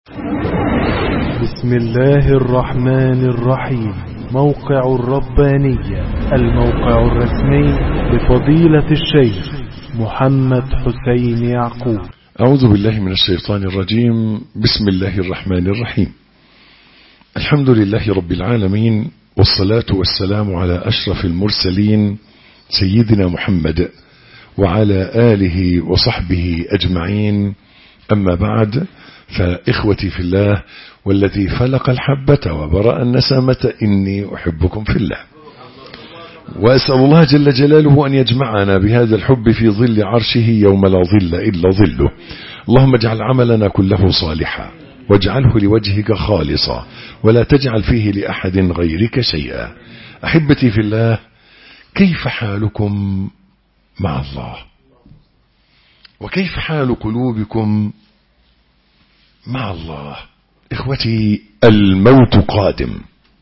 بسم الله الرحمن الرحيم. موقع الربانية، الموقع الرسمي لفضيلة الشيخ محمد حسين يعقوب. أعوذ بالله من الشيطان الرجيم. بسم الله الرحمن الرحيم. الحمد لله رب العالمين، والصلاة والسلام على أشرف المرسلين سيدنا محمد وعلى آله وصحبه أجمعين. أما بعد، فإخوتي في الله والذي فلق الحبة وبرأ النسمة، إني أحبكم في الله، وأسأل الله جل جلاله أن يجمعنا بهذا الحب في ظل عرشه يوم لا ظل إلا ظله. اللهم اجعل عملنا كله صالحا، واجعله لوجهك خالصا، ولا تجعل فيه لأحد غيرك شيئا. أحبتي في الله، كيف حالكم مع الله؟ وكيف حال قلوبكم مع الله؟ إخوتي، الموت قادم،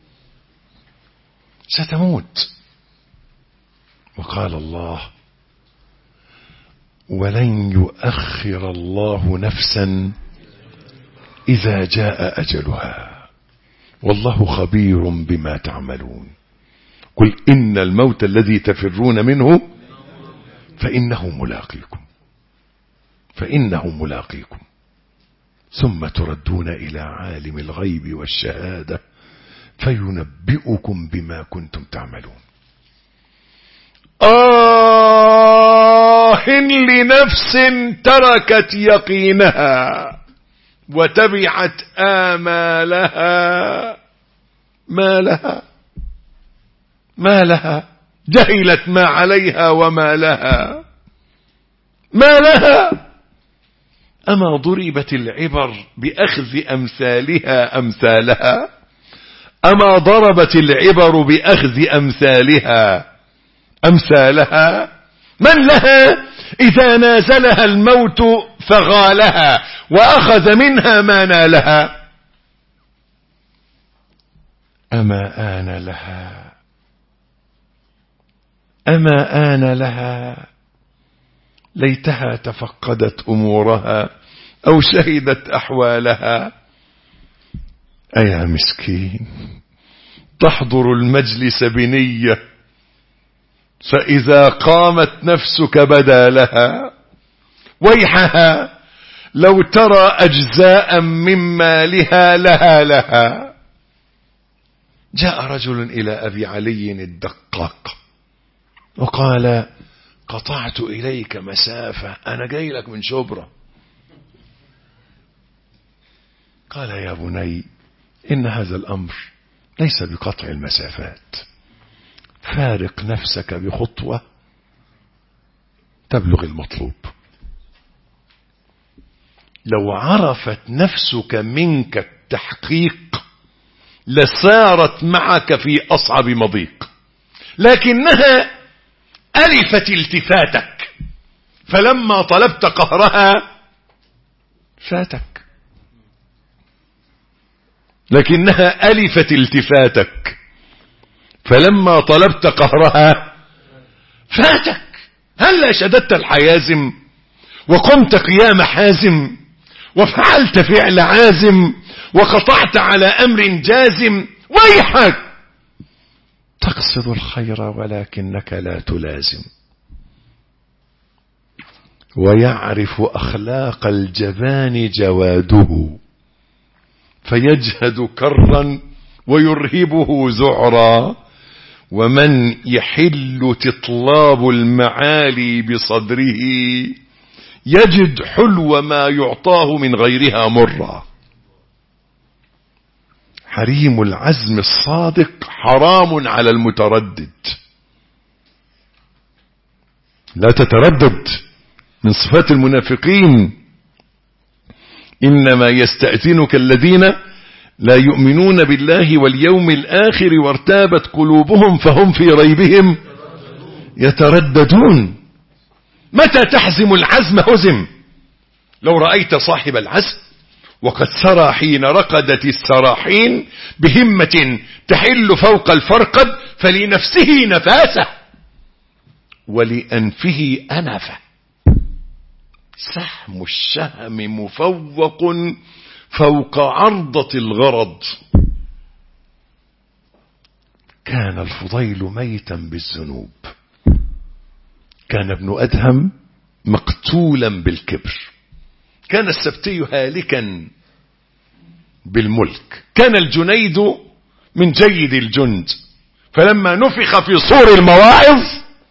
ستموت، وقال الله: ولن يؤخر الله نفسا إذا جاء أجلها، والله خبير بما تعملون. قل إن الموت الذي تفرون منه فإنه ملاقيكم ثم تردون إلى عالم الغيب والشهادة فينبئكم بما كنتم تعملون. لنفس تركت يقينها وتبعت آمالها، ما لها جهلت ما عليها وما لها، أما ضربت العبر بأخذ أمثالها أمثالها، أما ضربت العبر بأخذ أمثالها أمثالها. من لها إذا نازلها الموت فغالها وأخذ منها ما نالها. أما آن لها ليتها تفقدت أمورها أو شهدت أحوالها. أيا مسكين، تحضر المجلس بنية، فإذا قامت نفسك بدا لها. ويحها لو ترى أجزاء من مالها لها. جاء رجل إلى أبي علي الدقاق وقال: قطعت إليك مسافة، أنا جاي لك من شبرا. قال: يا بني، إن هذا الأمر ليس بقطع المسافات، فارق نفسك بخطوة تبلغ المطلوب. لو عرفت نفسك منك التحقيق لسارت معك في أصعب مضيق، لكنها ألفت التفاتك، فلما طلبت قهرها فاتك. لكنها ألفت التفاتك، فلما طلبت قهرها فاتك. هل شددت الحيازم وقمت قيام حازم وفعلت فعل عازم وقطعت على أمر جازم؟ ويحك، تقصد الخير ولكنك لا تلازم. ويعرف أخلاق الجبان جواده، فيجهد كرا ويرهبه زعرا. ومن يحل تطلاب المعالي بصدره يجد حلو ما يعطاه من غيرها مرا. حريم العزم الصادق حرام على المتردد. لا تتردد، من صفات المنافقين. إنما يستأذنك الذين لا يؤمنون بالله واليوم الآخر وارتابت قلوبهم فهم في ريبهم يترددون. متى تحزم العزم هزم. لو رأيت صاحب العزم وقد سرى حين رقدت السراحين بهمة تحل فوق الفرقد، فلنفسه نفاسة ولأنفه أنفة. سهم الشهم مفوق فوق عرضة الغرض. كان الفضيل ميتا بالذنوب، كان ابن أدهم مقتولا بالكبر، كان السبتي هالكا بالملك، كان الجنيد من جيد الجند، فلما نفخ في صور المواعظ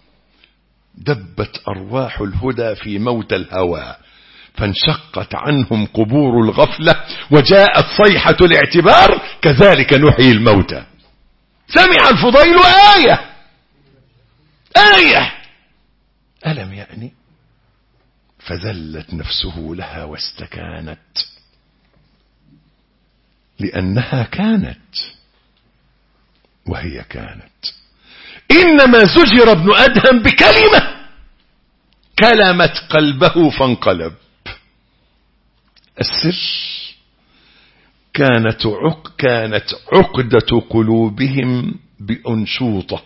دبت أرواح الهدى في موت الهوى، فانشقت عنهم قبور الغفلة وجاءت صيحة الاعتبار، كذلك نحيي الموتى. سمع الفضيل آية ألم يأني، فذلت نفسه لها واستكانت، لأنها كانت وهي كانت. إنما زجر ابن أدهم بكلمة كلمت قلبه فانقلب. السر كانت عقدة قلوبهم بأنشوطة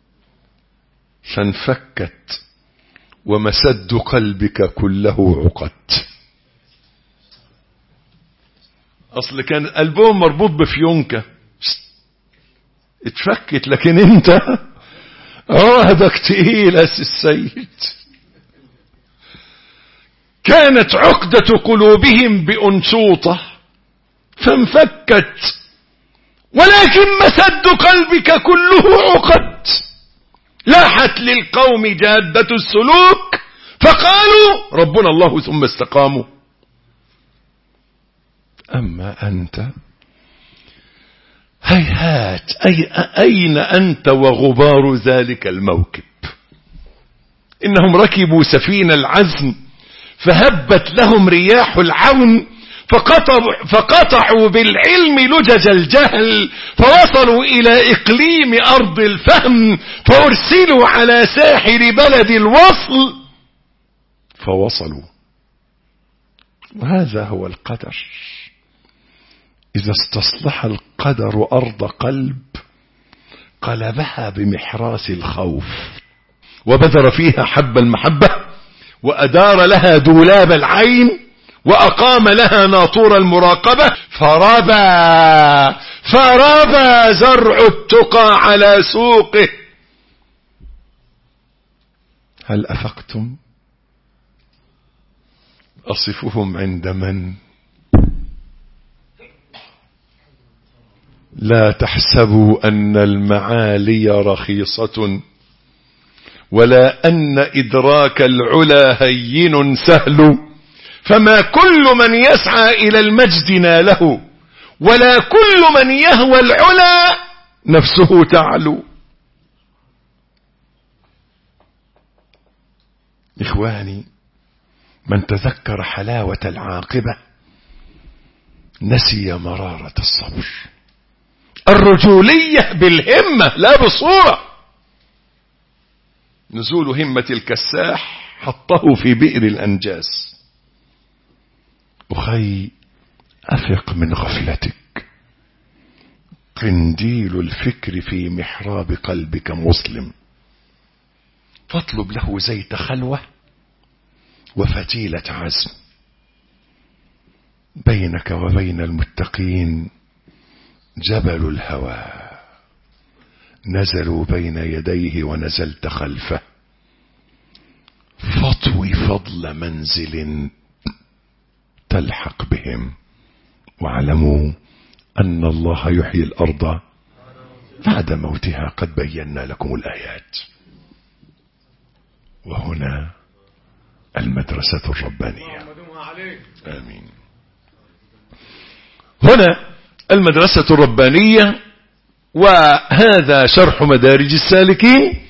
فانفكت، ومسد قلبك كله عقد. أصل كان قلبهم مربوط بفيونكة اتفكت، لكن انت عهدك تقيل يا السيد. كانت عقدة قلوبهم بأنشوطة فانفكت، ولكن مسد قلبك كله عقد. لاحت للقوم جادة السلوك فقالوا ربنا الله ثم استقاموا. أما أنت هيهات، أين أنت وغبار ذلك الموكب؟ إنهم ركبوا سفينة العزم فهبت لهم رياح العون، فقطعوا بالعلم لجج الجهل، فوصلوا إلى إقليم أرض الفهم، فأرسلوا على ساحل بلد الوصل فوصلوا. وهذا هو القدر. إذا استصلح القدر أرض قلب قلبها بمحراس الخوف، وبذر فيها حب المحبة، وأدار لها دولاب العين، وأقام لها ناطور المراقبة، فربى زرع التقى على سوقه. هل أفقتم؟ أصفهم عند من؟ لا تحسبوا أن المعالي رخيصة، ولا أن إدراك العلا هين سهل، فما كل من يسعى إلى المجد ناله، ولا كل من يهوى العلا نفسه تعلو. إخواني، من تذكر حلاوة العاقبة نسي مرارة الصبر. الرجولية بالهمة لا بالصورة. نزول همة الكساح حطه في بئر الأنجاس. أخي، أفق من غفلتك، قنديل الفكر في محراب قلبك مسلم، فاطلب له زيت خلوة وفتيلة عزم. بينك وبين المتقين جبل الهوى، نزلوا بين يديه ونزلت خلفه، فاطوي فضل منزل تلحق بهم، واعلموا أن الله يحيي الأرض بعد موتها، قد بينا لكم الآيات. وهنا المدرسة الربانية. آمين. هنا المدرسة الربانية، وهذا شرح مدارج السالكين.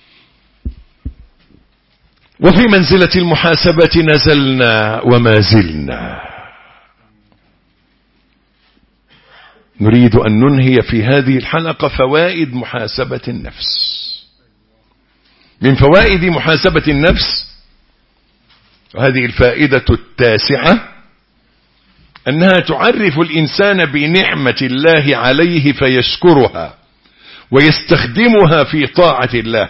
وفي منزلة المحاسبة نزلنا وما زلنا. نريد أن ننهي في هذه الحلقة فوائد محاسبة النفس. من فوائد محاسبة النفس، وهذه الفائدة التاسعة، أنها تعرف الإنسان بنعمة الله عليه فيشكرها ويستخدمها في طاعة الله،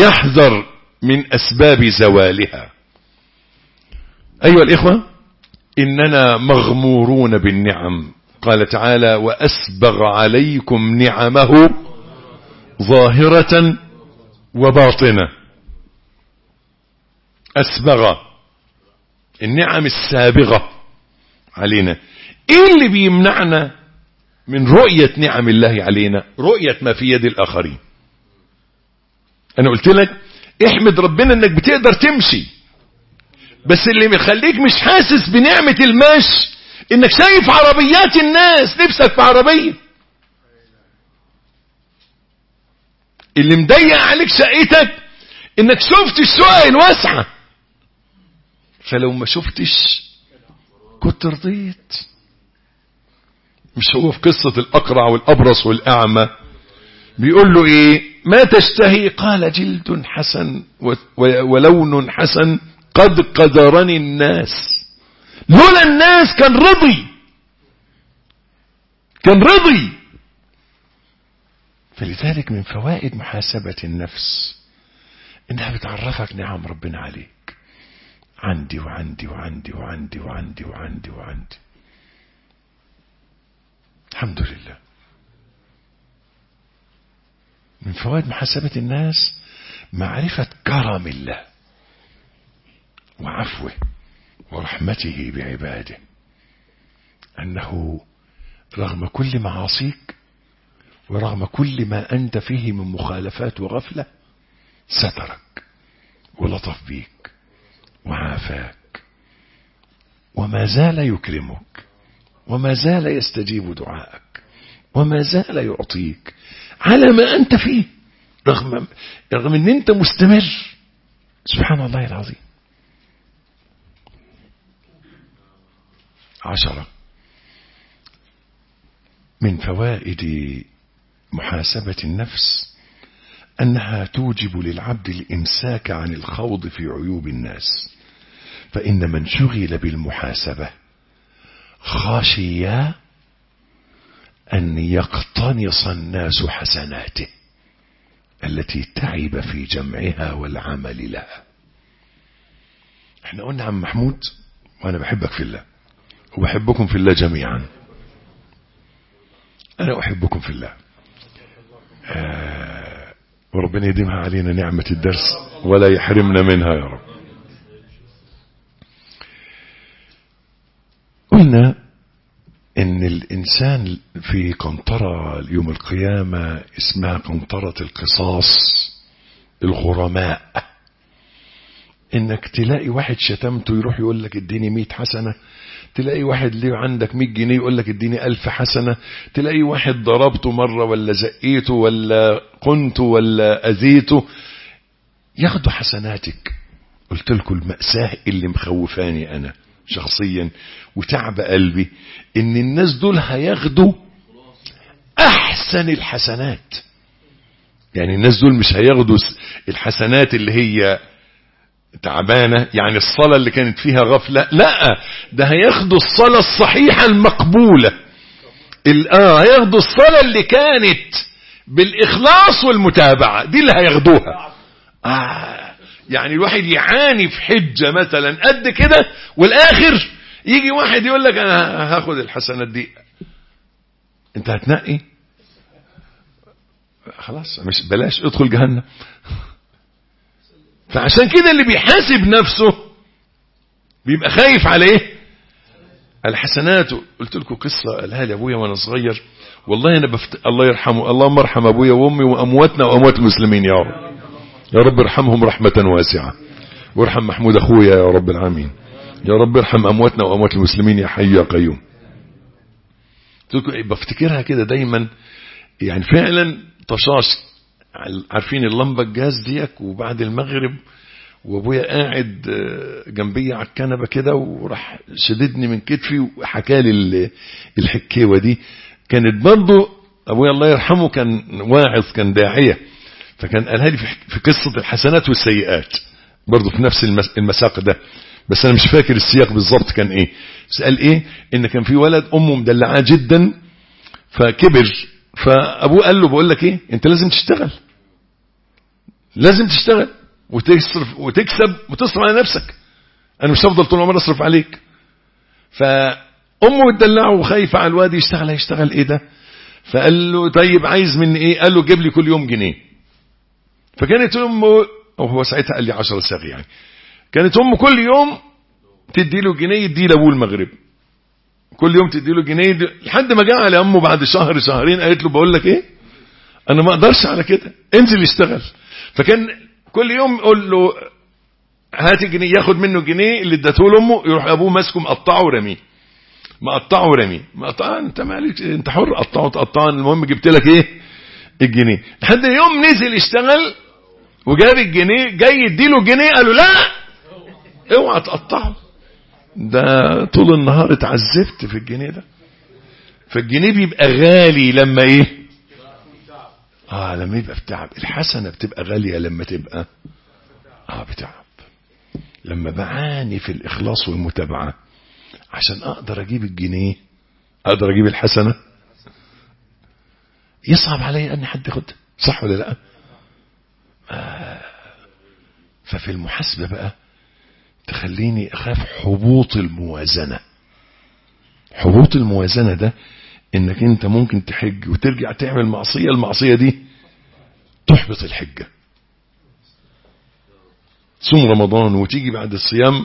ويحذر من أسباب زوالها. أيها الإخوة، إننا مغمورون بالنعم. قال تعالى وأسبغ عليكم نعمه ظاهرة وباطنة. أسبغ النعم السابغة علينا. إيه اللي بيمنعنا من رؤية نعم الله علينا؟ رؤية ما في يد الآخرين. أنا قلت لك احمد ربنا انك بتقدر تمشي، بس اللي مخليك مش حاسس بنعمة المشي انك شايف عربيات الناس، نفسك في عربية. اللي مضيق عليك شقتك انك شفت الشقق الواسعة، فلو ما شفتش كنت رضيت. مش هو في قصة الأقرع والأبرص والأعمى بيقول له ايه؟ ما تشتهي؟ قال جلد حسن ولون حسن قد قدرني الناس. لولا الناس كان رضي. فلذلك من فوائد محاسبة النفس انها بتعرفك نعم ربنا عليك. عندي وعندي وعندي وعندي وعندي وعندي وعندي. الحمد لله. من فوائد محاسبة الناس معرفة كرم الله وعفوه ورحمته بعباده، أنه رغم كل معاصيك ورغم كل ما أنت فيه من مخالفات وغفلة سترك ولطف بيك وعافاك، وما زال يكرمك، وما زال يستجيب دعائك، وما زال يعطيك على ما أنت فيه، رغم أن أنت مستمر. سبحان الله العظيم. 10 من فوائد محاسبة النفس أنها توجب للعبد الإمساك عن الخوض في عيوب الناس، فإن من شغل بالمحاسبة خاشيا أن يقتنص الناس حسناته التي تعب في جمعها والعمل لها. احنا قلنا عم محمود وأنا بحبك في الله وبحبكم في الله جميعا. أنا أحبكم في الله. وربنا يديمها علينا نعمة الدرس ولا يحرمنا منها يا رب. قلنا ان الانسان في قنطرة يوم القيامة اسمها قنطرة القصاص، الغرماء. انك تلاقي واحد شتمته يروح يقول لك اديني 100 حسنة، تلاقي واحد ليه عندك 100 جنيه يقول لك اديني 1000 حسنة، تلاقي واحد ضربته مرة ولا زقيته ولا قنته ولا اذيته ياخدوا حسناتك. قلت لكم المأساة اللي مخوفاني انا شخصيا وتعب قلبي ان الناس دول هياخدوا احسن الحسنات. يعني الناس دول مش هياخدوا الحسنات اللي هي تعبانة، يعني الصلاة اللي كانت فيها غفلة، لا، ده هياخدوا الصلاة الصحيحة المقبولة. هياخدوا الصلاة اللي كانت بالإخلاص والمتابعة، دي اللي هياخدوها. يعني الواحد يعاني في حجة مثلا قد كده، والآخر يجي واحد يقول لك أنا هاخد الحسنات دي. أنت هتنقي خلاص، مش بلاش ادخل جهنم. فعشان كده اللي بيحاسب نفسه بيبقى خايف على ايه؟ الحسنات. قلت لكم قصة قالها لي ابويا وانا صغير، والله انا الله يرحمه، اللهم ارحم ابويا وامي وامواتنا واموات المسلمين يا رب. يا رب ارحمهم رحمة واسعة، وارحم محمود اخويا يا رب العالمين. يا رب ارحم امواتنا واموات المسلمين يا حي يا قيوم. بفتكرها كده دايما، يعني فعلا طشاش. عارفين اللمبة الجاز ديك، وبعد المغرب وابويا قاعد جنبي على الكنبة كده، وراح شددني من كتفي وحكى لي الحكاوة دي. كانت برضو ابويا الله يرحمه كان واعظ، كان داعية، فكان قالها لي في قصة الحسنات والسيئات برضو في نفس المساق ده، بس انا مش فاكر السياق بالضبط كان ايه. بس قال ايه؟ ان كان في ولد امه مدلعاه جدا فكبر، فابوه قال له بقول لك ايه، انت لازم تشتغل وتصرف وتكسب وتصرف على نفسك، انا مش هفضل طول عمري اصرف عليك. فأمه بتدلعه وخايفة على الواد هيشتغل ايه ده؟ فقال له طيب عايز مني ايه؟ قال له جيب لي كل يوم جنيه. فكانت امه، هو ساعتها قال لي 10 صاغ يعني، كانت امه كل يوم تدي له جنيه يدي لابوه المغرب، كل يوم تدي له جنيه لحد ما جاء على امه بعد شهر شهرين قالت له بقول لك ايه، انا ما اقدرش على كده، انزل اشتغل. فكان كل يوم يقول له هات جنيه، ياخد منه جنيه اللي ادته له امه، يروح ابوه ماسكه مقطعه ورميه، مقطعه ورميه، مقطعه انت مالك انت حر، قطعه تقطعه، المهم جبت لك ايه الجنيه. لحد يوم نزل اشتغل وجاب الجنيه، جاي يديله جنيه قالوا لا اوعى تقطعه، ده طول النهار اتعذبت في الجنيه ده. فالجنيه بيبقى غالي لما ايه؟ لما يبقى بتعب. الحسنة بتبقى غالية لما تبقى بتعب. لما بعاني في الإخلاص والمتابعة عشان أقدر أجيب الجنيه، أقدر أجيب الحسنة، يصعب علي أن حد ياخدها، صح ولا لا؟ ففي المحاسبة بقى تخليني أخاف حبوط الموازنة. حبوط الموازنة ده إنك أنت ممكن تحج وترجع تعمل معصية، المعصية دي تحبط الحجة. تصوم رمضان وتيجي بعد الصيام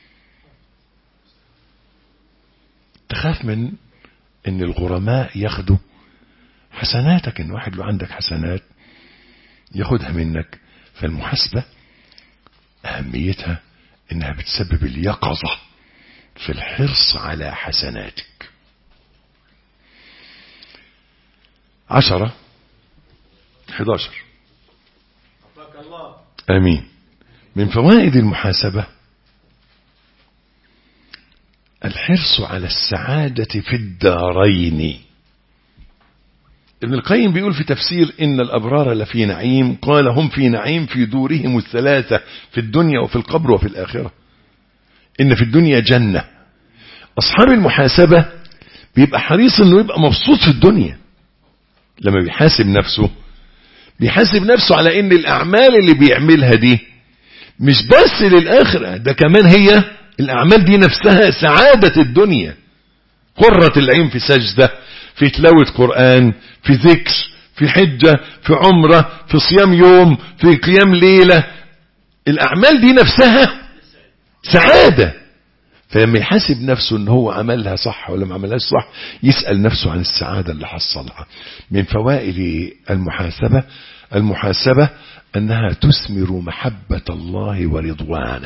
تخاف من إن الغرماء ياخدوا حسناتك، إن واحد لو عندك حسنات ياخدها منك. فالمحاسبة أهميتها إنها بتسبب اليقظة في الحرص على حسناتك. 10 11 آمين. من فوائد المحاسبة الحرص على السعادة في الدارين. ابن القيم بيقول في تفسير إن الأبرار لفي نعيم، قال هم في نعيم في دورهم الثلاثة، في الدنيا وفي القبر وفي الآخرة. إن في الدنيا جنة. أصحاب المحاسبة بيبقى حريص إنه يبقى مبسوط في الدنيا. لما بيحاسب نفسه على إن الأعمال اللي بيعملها دي مش بس للآخرة، ده كمان هي الأعمال دي نفسها سعادة الدنيا. قرة العين في سجدة، في تلاوة قرآن، في ذكر، في حجة، في عمرة، في صيام يوم، في قيام ليلة. الأعمال دي نفسها سعادة. فلما يحاسب نفسه ان هو عملها صح ولا ما عملهاش صح، يسأل نفسه عن السعادة اللي حصلها. من فوائد المحاسبة أنها تثمر محبة الله ورضوانه.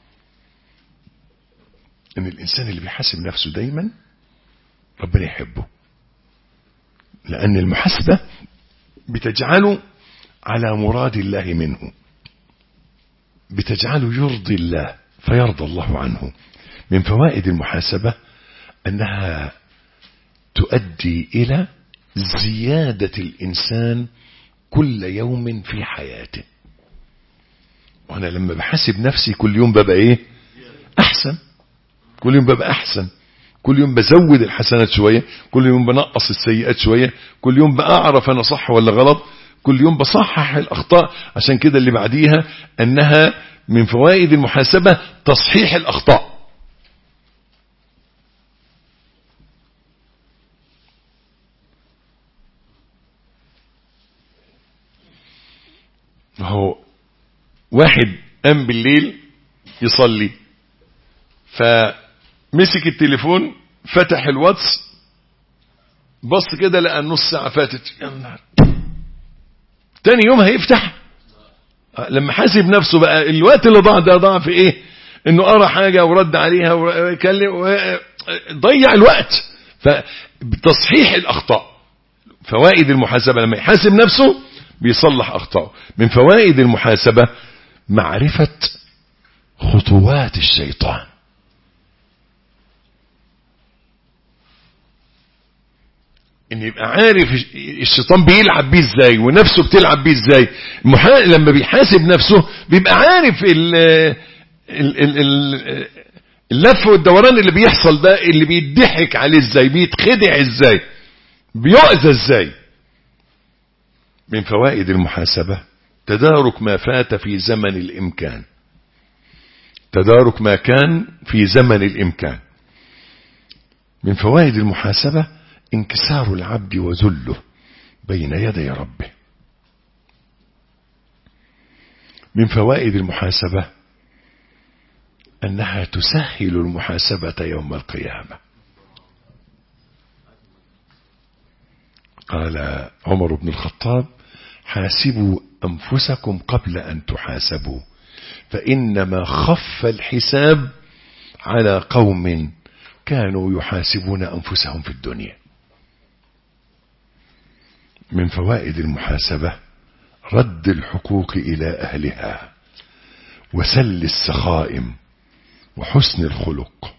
ان الإنسان اللي بيحاسب نفسه دايما ربنا يحبه، لأن المحاسبة بتجعله على مراد الله منه، بتجعله يرضي الله فيرضى الله عنه. من فوائد المحاسبة أنها تؤدي إلى زيادة الإنسان كل يوم في حياته. وأنا لما بحاسب نفسي كل يوم ببقى إيه؟ أحسن. كل يوم ببقى أحسن، كل يوم بزود الحسنات شوية، كل يوم بنقص السيئات شوية، كل يوم بأعرف أنا صح ولا غلط، كل يوم بصحح الأخطاء. عشان كده اللي بعديها أنها من فوائد المحاسبة تصحيح الأخطاء. هو واحد قام بالليل يصلي، فمسك التليفون فتح الواتس، بص كده لقى النص ساعة فاتت، يا نهار. تاني يوم هيفتح، لما حاسب نفسه بقى الوقت اللي ضاع في ايه؟ انه قرأ حاجة ورد عليها ويكلم ضيع الوقت. فتصحيح الأخطاء. فوائد المحاسبة لما يحاسب نفسه بيصلح أخطاءه. من فوائد المحاسبة معرفة خطوات الشيطان. ان يبقى عارف الشيطان بيلعب بيه ازاي ونفسه بتلعب بيه ازاي. لما بيحاسب نفسه بيبقى عارف اللف والدوران اللي بيحصل ده، اللي بيضحك عليه ازاي، بيتخدع ازاي، بيؤذى ازاي. من فوائد المحاسبة تدارك ما فات في زمن الإمكان. تدارك ما كان في زمن الإمكان. من فوائد المحاسبة انكسار العبد وذله بين يدي ربه. من فوائد المحاسبة أنها تسهل المحاسبة يوم القيامة. قال عمر بن الخطاب: حاسبوا أنفسكم قبل أن تحاسبوا، فإنما خف الحساب على قوم كانوا يحاسبون أنفسهم في الدنيا. من فوائد المحاسبة رد الحقوق إلى أهلها وسل السخائم وحسن الخلق.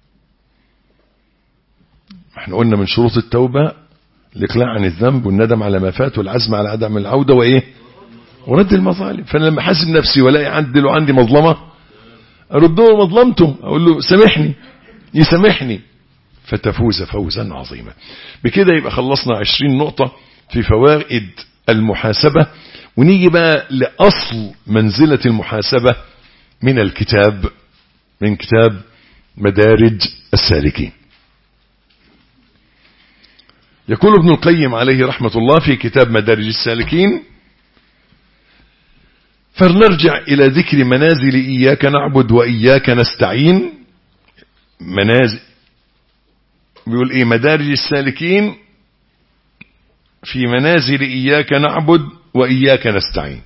احنا قلنا من شروط التوبة الإقلاع عن الذنب والندم على ما فات والعزم على عدم العودة ورد المظالم. فأنا لما حاسب نفسي ولاقي عندي مظلمة أرده مظلمته، أقول له سامحني، يسامحني، فتفوز فوزا عظيما. بكده يبقى خلصنا 20 نقطة في فوائد المحاسبة. ونيجي بقى لأصل منزلة المحاسبة من كتاب مدارج السالكين. يقول ابن القيم عليه رحمة الله في كتاب مدارج السالكين: فلنرجع إلى ذكر منازل إياك نعبد وإياك نستعين. منازل بيقول إيه؟ مدارج السالكين في منازل إياك نعبد وإياك نستعين.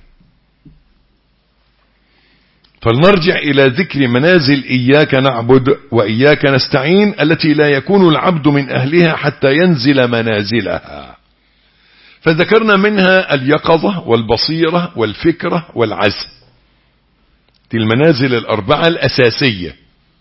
فلنرجع إلى ذكر منازل إياك نعبد وإياك نستعين التي لا يكون العبد من أهلها حتى ينزل منازلها. فذكرنا منها اليقظة والبصيرة والفكرة والعزم، دي المنازل الأربعة الأساسية.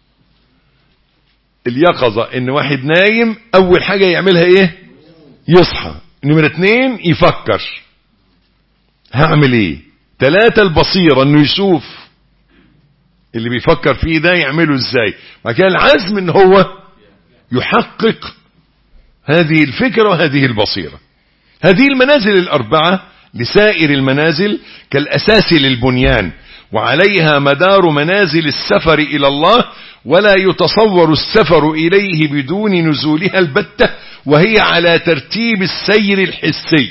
اليقظة إن واحد نايم أول حاجة يعملها إيه؟ يصحى. نمرة 2 يفكر هعمل إيه. 3 البصيرة إنه يشوف اللي بيفكر فيه ده يعمله إزاي. وكان العزم إن هو يحقق هذه الفكرة وهذه البصيرة. هذه المنازل الأربعة لسائر المنازل كالأساس للبنيان، وعليها مدار منازل السفر إلى الله، ولا يتصور السفر إليه بدون نزولها البتة، وهي على ترتيب السير الحسي.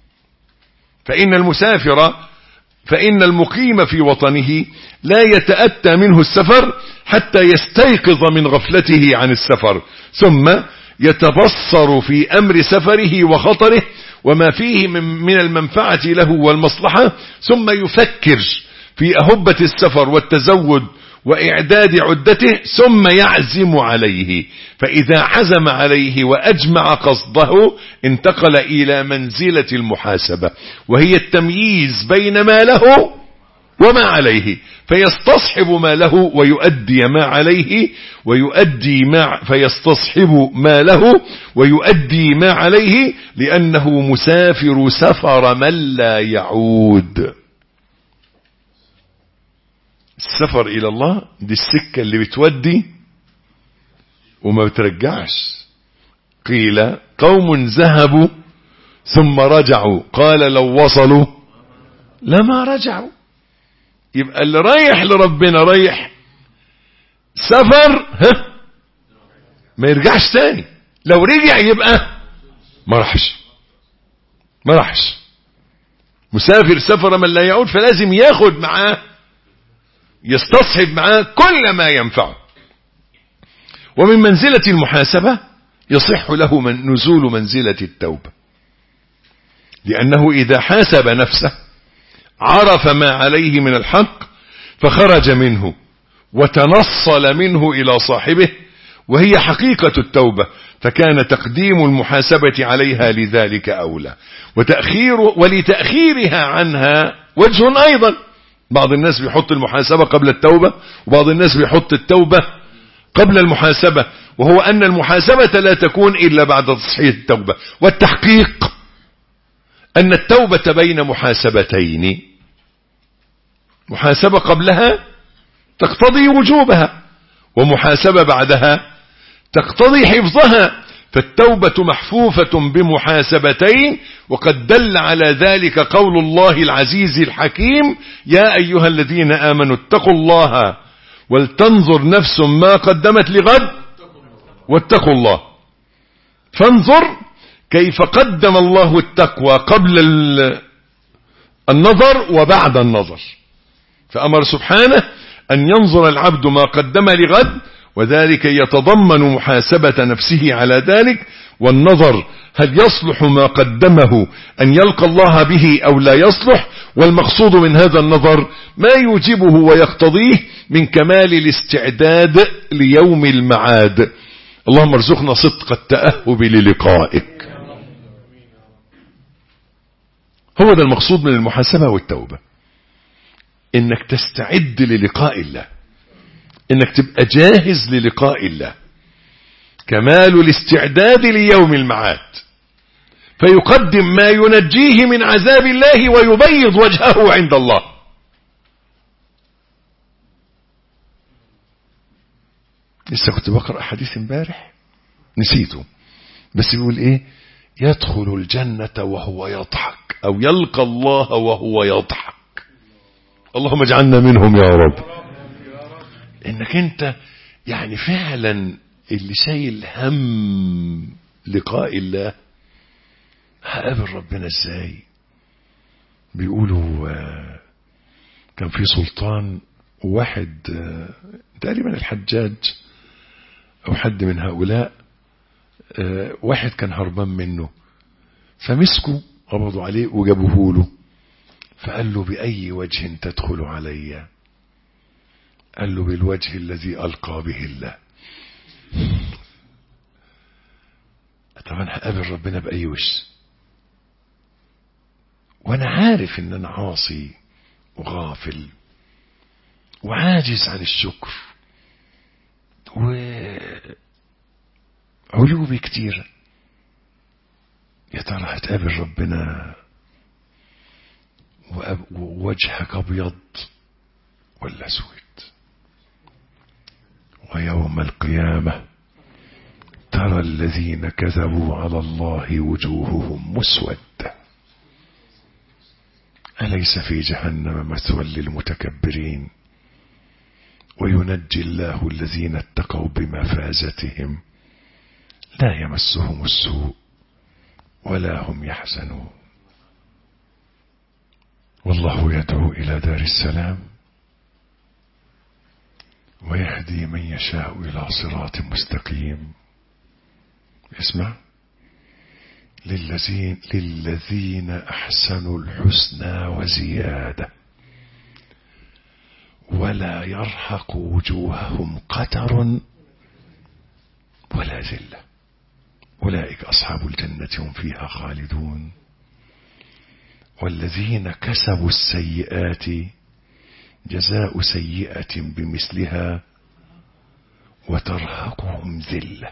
فإن المقيم في وطنه لا يتأتى منه السفر حتى يستيقظ من غفلته عن السفر، ثم يتبصر في أمر سفره وخطره وما فيه من المنفعة له والمصلحة، ثم يفكر في أهبة السفر والتزود وإعداد عدته، ثم يعزم عليه. فإذا عزم عليه وأجمع قصده انتقل إلى منزلة المحاسبة، وهي التمييز بين ما له وما عليه، فيستصحب ما له ويؤدي ما عليه، فيستصحب ما له ويؤدي ما عليه، لأنه مسافر سفر من لا يعود. السفر إلى الله دي السكة اللي بتودي وما بترجعش. قيل قوم ذهبوا ثم رجعوا، قال لو وصلوا لما رجعوا. يبقى اللي رايح لربنا رايح سفر ما يرجعش تاني. لو رجع يبقى ما راحش. مسافر سفر من لا يعود، فلازم ياخد معاه، يستصحب معاه كل ما ينفعه. ومن منزلة المحاسبة يصح له نزول منزلة التوبة، لأنه إذا حاسب نفسه عرف ما عليه من الحق فخرج منه وتنصل منه إلى صاحبه، وهي حقيقة التوبة، فكان تقديم المحاسبة عليها لذلك أولى، ولتأخيرها عنها وجه أيضا. بعض الناس بيحط المحاسبة قبل التوبة، وبعض الناس بيحط التوبة قبل المحاسبة، وهو أن المحاسبة لا تكون إلا بعد تصحيح التوبة. والتحقيق أن التوبة بين محاسبتين، محاسبة قبلها تقتضي وجوبها، ومحاسبة بعدها تقتضي حفظها، فالتوبة محفوفة بمحاسبتين. وقد دل على ذلك قول الله العزيز الحكيم: يا أيها الذين آمنوا اتقوا الله ولتنظر نفس ما قدمت لغد واتقوا الله. فانظر كيف قدم الله التقوى قبل النظر وبعد النظر. فأمر سبحانه أن ينظر العبد ما قدم لغد، وذلك يتضمن محاسبة نفسه على ذلك، والنظر هل يصلح ما قدمه أن يلقى الله به أو لا يصلح. والمقصود من هذا النظر ما يوجبه ويقتضيه من كمال الاستعداد ليوم المعاد. اللهم ارزقنا صدق التأهب للقائك. هو ده المقصود من المحاسبة والتوبة، انك تستعد للقاء الله، انك تبقى جاهز للقاء الله، كمال الاستعداد ليوم المعاد، فيقدم ما ينجيه من عذاب الله ويبيض وجهه عند الله. لسه كنت بقرأ حديث امبارح نسيته، بس بيقول ايه؟ يدخل الجنة وهو يضحك، او يلقى الله وهو يضحك. اللهم اجعلنا منهم يا رب. انك انت يعني فعلا اللي شايل هم لقاء الله، هقابل ربنا ازاي؟ بيقولوا كان في سلطان واحد تقريبا الحجاج او حد من هؤلاء، واحد كان هربان منه، فمسكوا قبضوا عليه وجابوه له، فقال له بأي وجه تدخل علي؟ قال له بالوجه الذي ألقى به الله. طبعا هقابل ربنا بأي وجه وانا عارف ان انا عاصي وغافل وعاجز عن الشكر وعيوبي كتيرة. يا ترى هتقابل ربنا ووجهك ابيض ولا اسود؟ ويوم القيامة ترى الذين كذبوا على الله وجوههم مسودة أليس في جهنم مثوى للمتكبرين وينجي الله الذين اتقوا بمفازتهم لا يمسهم السوء ولا هم يحزنون. والله يدعو إلى دار السلام ويهدي من يشاء إلى صراط مستقيم. اسمع: للذين أحسنوا الحسنى وزيادة ولا يرهق وجوههم قتر ولا ذلة أولئك أصحاب الجنة هم فيها خالدون. والذين كسبوا السيئات جزاء سيئة بمثلها وترهقهم ذلة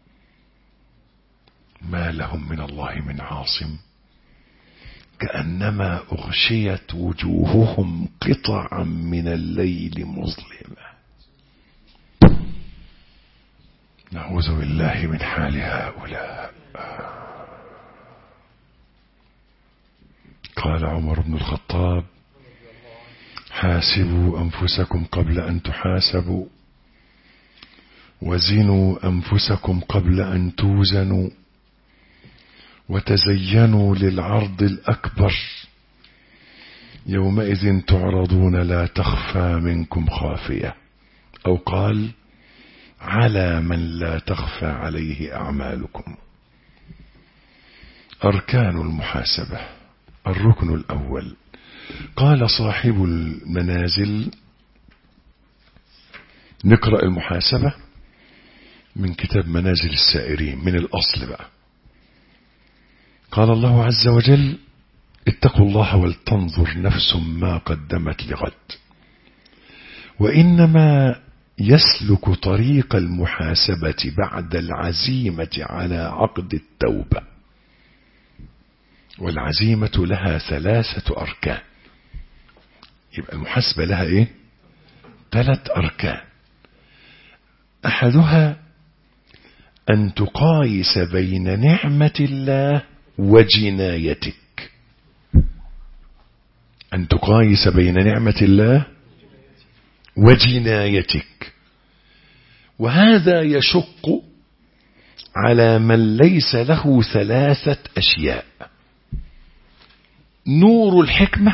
ما لهم من الله من عاصم كأنما أغشيت وجوههم قطعا من الليل مظلمة. نعوذ بالله من حال هؤلاء. قال عمر بن الخطاب: حاسبوا أنفسكم قبل أن تحاسبوا وزنوا أنفسكم قبل أن توزنوا وتزينوا للعرض الأكبر يومئذ تعرضون لا تخفى منكم خافية، أو قال: على من لا تخفى عليه أعمالكم. أركان المحاسبة. الركن الأول: قال صاحب المنازل، نقرأ المحاسبة من كتاب منازل السائرين من الأصل بقى. قال الله عز وجل: اتقوا الله ولتنظر نفس ما قدمت لغد. وإنما يسلك طريق المحاسبة بعد العزيمة على عقد التوبة. والعزيمة لها 3 أركان. يبقى المحاسبة لها ايه؟ 3 أركان. أحدها أن تقايس بين نعمة الله وجنايتك. أن تقايس بين نعمة الله وجنايتك. وهذا يشق على من ليس له 3 أشياء: نور الحكمة،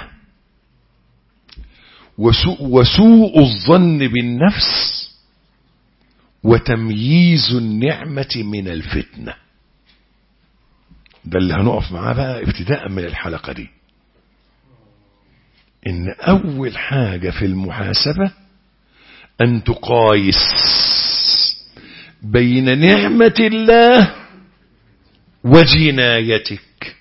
وسوء الظن بالنفس، وتمييز النعمة من الفتنة. ده اللي هنقف معاه بقى ابتداء من الحلقة دي، إن أول حاجة في المحاسبة أن تقايس بين نعمة الله وجنايتك.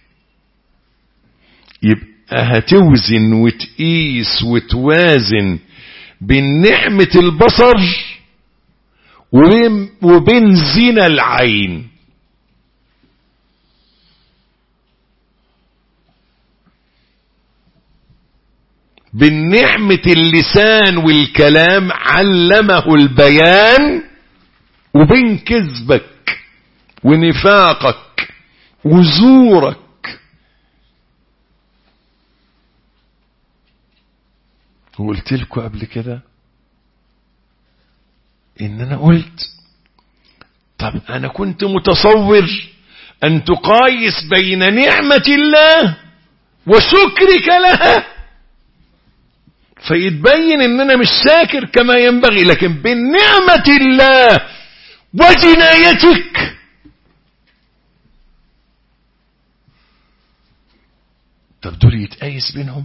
يبقى هتوزن وتقيس وتوازن بين نعمة البصر وبين زنا العين. بين نعمة اللسان والكلام علمه البيان، وبين كذبك ونفاقك وزورك. وقلت لكم قبل كده ان انا قلت طب انا كنت متصور ان تقايس بين نعمة الله وشكرك لها فيتبين ان انا مش شاكر كما ينبغي، لكن بين نعمة الله وجنايتك. طب دول يتقايس بينهم؟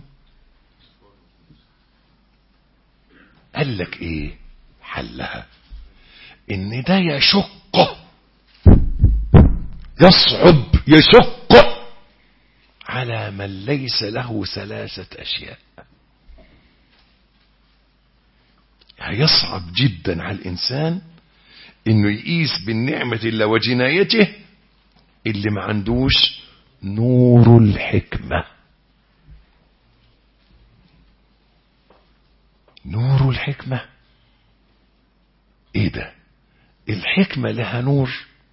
قال لك ايه حلها؟ ان ده يشق على من ليس له 3 أشياء. هيصعب جدا على الإنسان انه يقيس بالنعمة الله وجنايته اللي ما عندوش نور الحكمة. نور الحكمة ايه ده؟ الحكمة لها نور.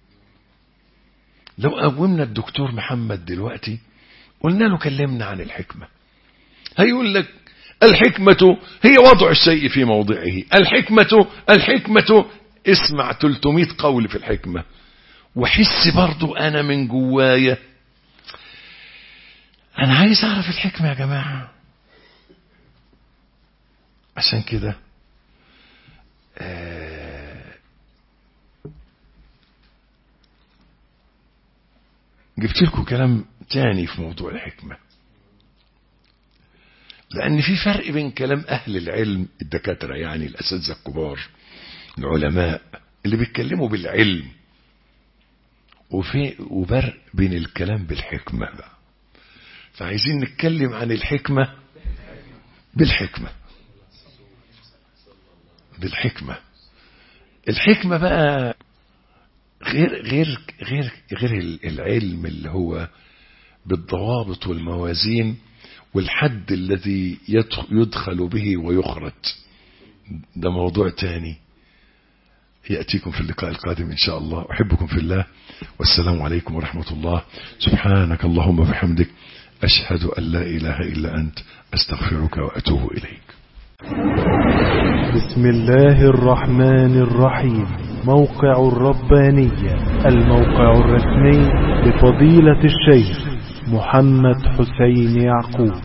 لو قومنا الدكتور محمد دلوقتي قلنا له كلمنا عن الحكمة، هيقول لك الحكمة هي وضع الشيء في موضعه. الحكمة اسمع 300 قول في الحكمة، وحس برضو انا من جوايا انا عايز اعرف الحكمة يا جماعة. عشان كده جبت لكم كلام تاني في موضوع الحكمة، لأن في فرق بين كلام أهل العلم الدكاترة، يعني الأساتذة الكبار العلماء اللي بيتكلموا بالعلم، وفرق بين الكلام بالحكمة بقى. فعايزين نتكلم عن الحكمة بالحكمة. الحكمة بقى غير العلم اللي هو بالضوابط والموازين والحد الذي يدخل به ويخرج. ده موضوع تاني يأتيكم في اللقاء القادم إن شاء الله. أحبكم في الله، والسلام عليكم ورحمة الله. سبحانك اللهم وبحمدك، أشهد أن لا إله إلا أنت، أستغفرك وأتوب إليك. بسم الله الرحمن الرحيم. موقع الربانية، الموقع الرسمي لفضيلة الشيخ محمد حسين يعقوب.